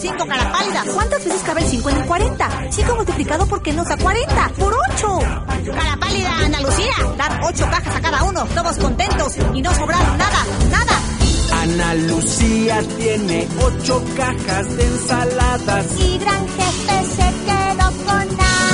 5, cara pálida. ¿Cuántas veces cabe el 5 en el 40? 5 multiplicado por qué nos da 40. ¡Por 8! Cara pálida, Ana Lucía. Dar 8 cajas a cada uno, todos contentos y no sobraron nada. Ana Lucía tiene 8 cajas de ensaladas. Y Gran Jefe se quedó con nada.